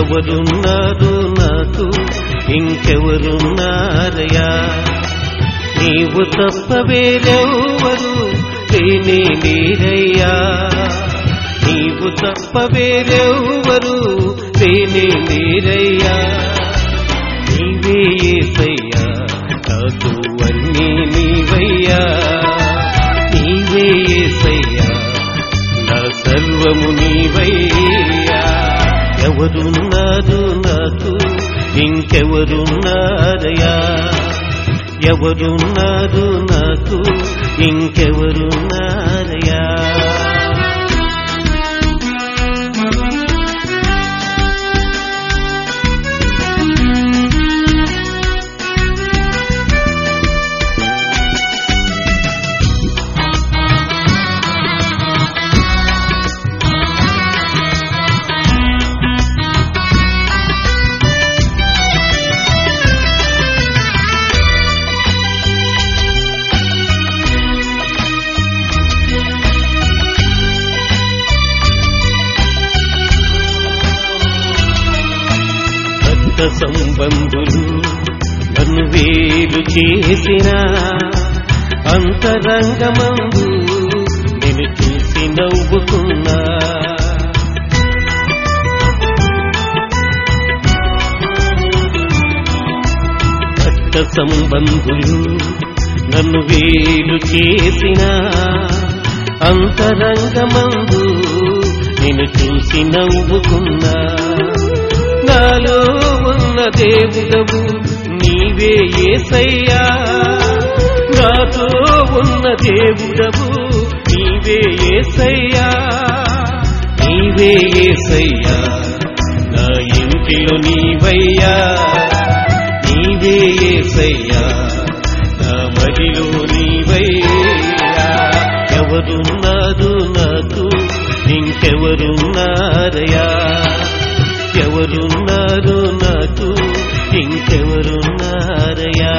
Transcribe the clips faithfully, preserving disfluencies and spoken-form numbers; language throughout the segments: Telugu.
ఎవరున్నారు నాకు ఇంకెవరున్నారయ్యా నీవు తప్ప వేరెవ్వరు లేనే లేరయ్యా నీవు తప్ప వేరెవ్వరు లేనే లేరయ్యా నీవే యేసయ్యా నాకు అన్నీ నీవయ్యా నీవే యేసయ్యా నా సర్వము నీవయ్యా ఎవరున్నారు నాకు ఇంకెవరున్నారయ్యా ఎవరున్నారు నాకు ఇంకెవరున్నారయ్యా సంబంధులు నన్ను వేలు చేసిన అంతరంగమందు నేను చూసి నవ్వుకున్నా రక్త సంబంధులు నన్ను వేలు చేసిన అంతరంగమందు నేను చూసి నవ్వుకున్నా నాలో ఉన్న దేవుడవు నీవే యేసయ్యా నాతో ఉన్న దేవుడవు నీవే యేసయ్యా నీవే యేసయ్యా నా ఇంటిలో నీవయ్యా నీవే యేసయ్యా నా మదిలో నీవయ్యా ఎవరున్నారు నాకు ఇంకెవరున్నారయ్యా ఎవరున్నారు నాకు ఇంకెవరున్నారయ్యా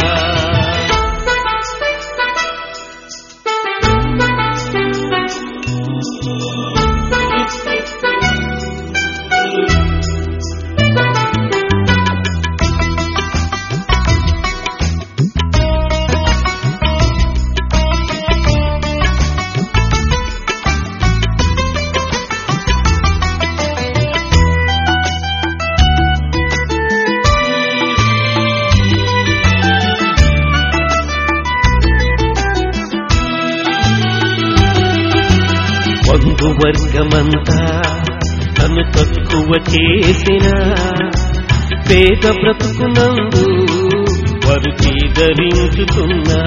వర్గమంతా నన్ను తక్కువ చేసిన పేద బ్రతుకునందు వారు చీదరించుతున్నా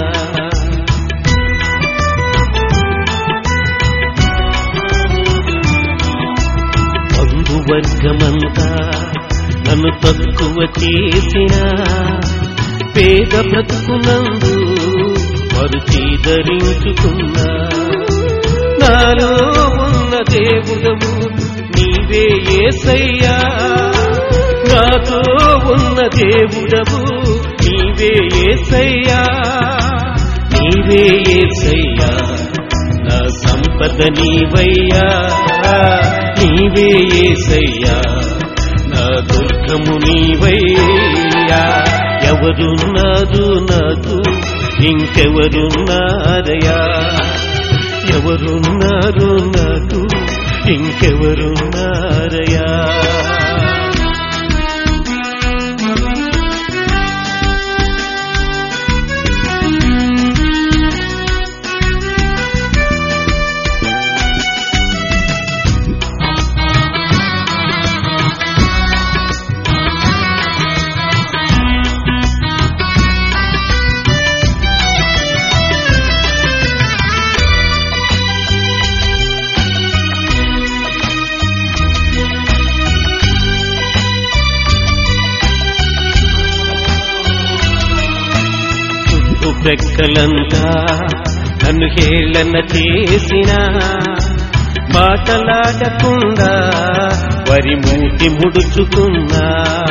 బంధువర్గమంతా నన్ను తక్కువ చేసిన పేద బ్రతుకునందు వారు చీదరించుతున్నా నాలో ఉన్న దేవుడవు నీవే యేసయ్యా నాతో ఉన్న దేవుడవు నీవే యేసయ్యా నీవే యేసయ్యా నా సంపద నీవయ్యా నీవే యేసయ్యా నా దుర్గము నీవయ్యా ఎవరున్నారు నాకు ఇంకెవరున్నారయ్యా ఎవరున్నారు నాకు ఇంకెవరున్నారయ్యా రెక్కలంతా నన్ను హేళన చేసిన మాటలాడకుండా వరి మూటి ముడుచుకున్నా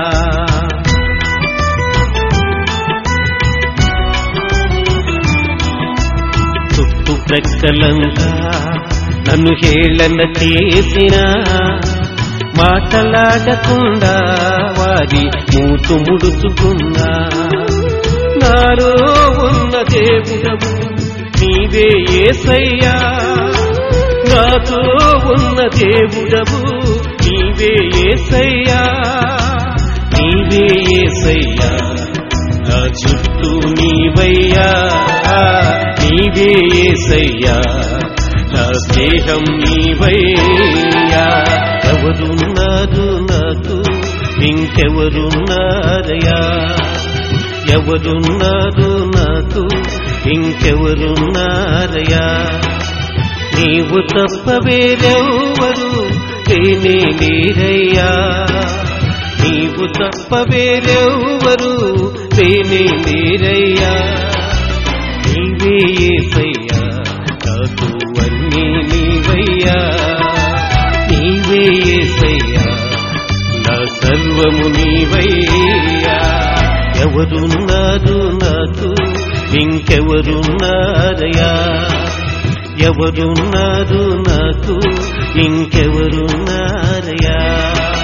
చుట్టు రెక్కలంతా నన్ను హేళన చేసిన మాటలాడకుండా వారి మూతు ముడుచుకున్నా నాలో ఉన్న దేవుడవు నీవే యేసయ్యా నాతో ఉన్న దేవుడవు నీవే యేసయ్యా నీవే యేసయ్యా నా చుట్టూ నీవయ్యా నీవే యేసయ్యా నా స్నేహం నీవయ్యా ఎవరున్నారు నాకు ఇంకెవరున్నారయ్యా ఎవరున్నారు నాకు ఇంకెవరున్నారయ్యా నీవు తప్ప వేరెవ్వరు లేనే లేరయ్యా నీవు తప్ప వేరెవ్వరు లేనే లేరయ్యా నీవే యేసయ్యా నాకు అన్నీ నీవయ్యా నీవే యేసయ్యా నా సర్వము నీవయ్యా ఎవరున్నారు నాకు ఇంకెవరున్నారయ్యా ఎవరున్నారు నాకు ఇంకెవరున్నారయ్యా